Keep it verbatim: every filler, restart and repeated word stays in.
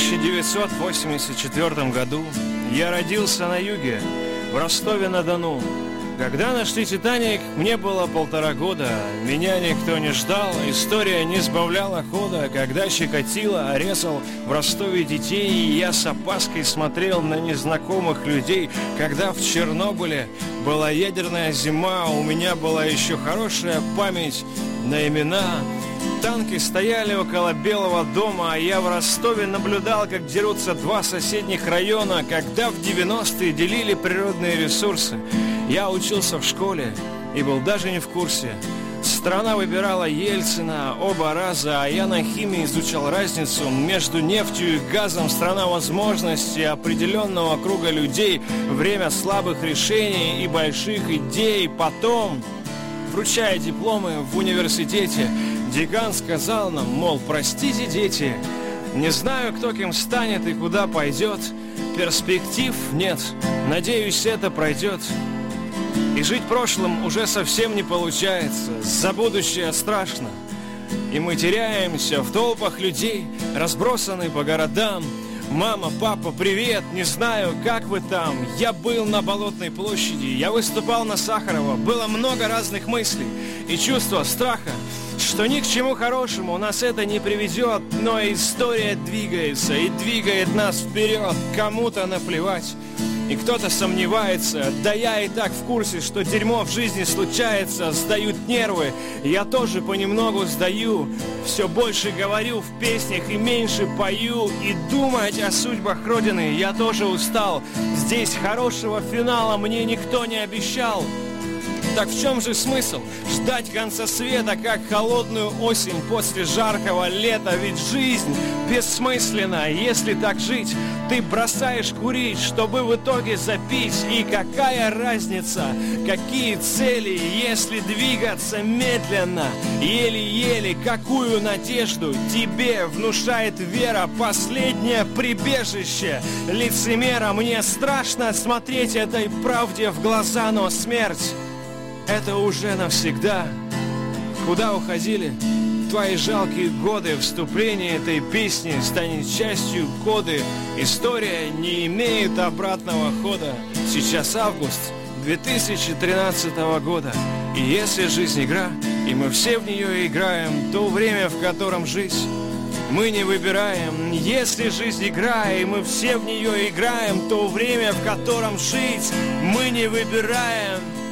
тысяча девятьсот восемьдесят четвёртом году я родился на юге, в Ростове-на-Дону. Когда нашли «Титаник», мне было полтора года. Меня никто не ждал, история не сбавляла хода. Когда Чикатило резал в Ростове детей, и я с опаской смотрел на незнакомых людей. Когда в Чернобыле была ядерная зима, у меня была еще хорошая память на имена. Танки стояли около Белого дома, а я в Ростове наблюдал, как дерутся два соседних района, когда в девяностые делили природные ресурсы. Я учился в школе и был даже не в курсе. Страна выбирала Ельцина оба раза, а я на химии изучал разницу между нефтью и газом. Страна возможностей, определенного круга людей, время слабых решений и больших идей. Потом, вручая дипломы в университете, декан сказал нам, мол, простите, дети, не знаю, кто кем станет и куда пойдет. Перспектив нет, надеюсь, это пройдет. И жить прошлым уже совсем не получается. За будущее страшно. И мы теряемся в толпах людей, разбросаны по городам. Мама, папа, привет, не знаю, как вы там. Я был на Болотной площади, я выступал на Сахарова. Было много разных мыслей и чувства страха, что ни к чему хорошему нас это не приведет. Но история двигается и двигает нас вперед. Кому-то наплевать, и кто-то сомневается. Да я и так в курсе, что дерьмо в жизни случается. Сдают нервы, я тоже понемногу сдаю. Все больше говорю в песнях и меньше пою. И думать о судьбах Родины я тоже устал. Здесь хорошего финала мне никто не обещал. Так в чем же смысл ждать конца света, как холодную осень после жаркого лета? Ведь жизнь бессмысленна, если так жить. Ты бросаешь курить, чтобы в итоге запить. И какая разница, какие цели, если двигаться медленно, еле-еле? Какую надежду тебе внушает вера, последнее прибежище лицемера? Мне страшно смотреть этой правде в глаза, но смерть — это уже навсегда. Куда уходили твои жалкие годы? Вступление этой песни станет частью коды. История не имеет обратного хода. Сейчас август две тысячи тринадцатого года. И если жизнь игра, и мы все в нее играем, то время, в котором жить, мы не выбираем. Если жизнь игра, и мы все в нее играем, то время, в котором жить, мы не выбираем.